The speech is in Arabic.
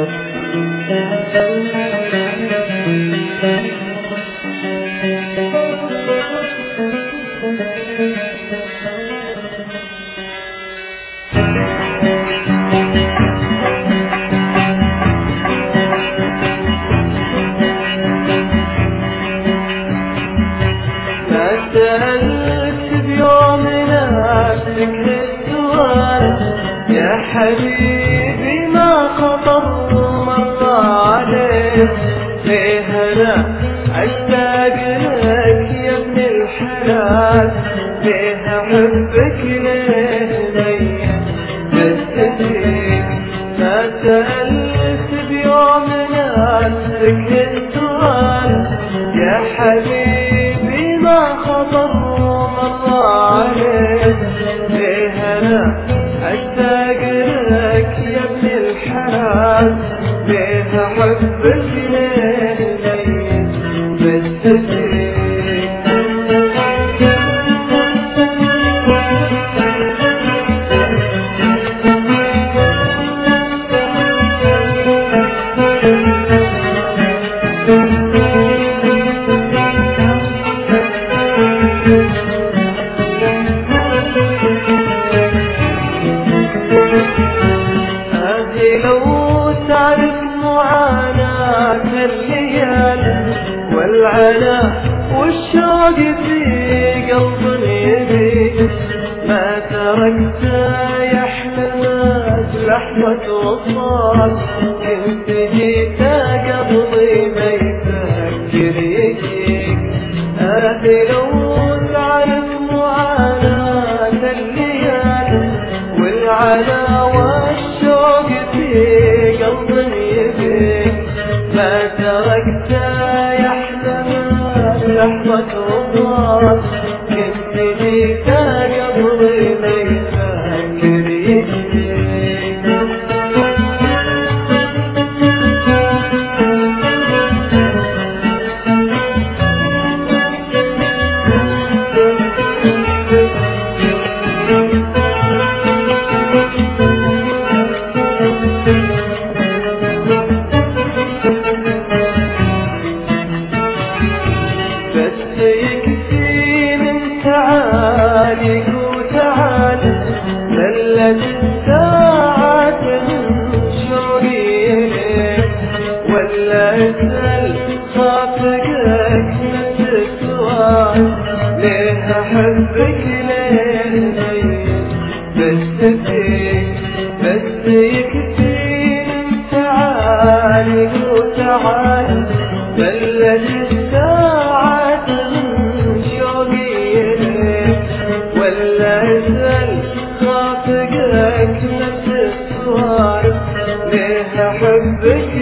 سألت بيوم نفسك السؤال يا حبيبي ما خطر مر عليك ليه أنا أشتاق لك يا ابن الحلال ليه أحبك ليه ميت بستك ما سألت بيوم نفسك السؤال يا حبيبي ما خطر مر عليك ليه أنا أشتاق لك يا ابن الحلال ليه أحبك ليه ميت بستك لو تعرف معاناة الليال والعناء والشوق في قلب يديك ما تركت يحلى الناس لحظة وصال كنت جيت قبضي ما يفكر يجيك لو تعرف معاناة الليال والعناء والشوق في قلب يبيك ما تركت يحلم لحظة وصال كنت جيت قبضي ما يفكر يجيك بس يكفي من تعاليك وتعال ملت الساعات من شوقي إليك ولا أسأل خاطرك نفس السؤال ليه أحبك ليه ميت بستك بس يكفي من تعاليك وتعال ملت الساعات ولا أسأل خاطرك نفس السؤال ليه أحبك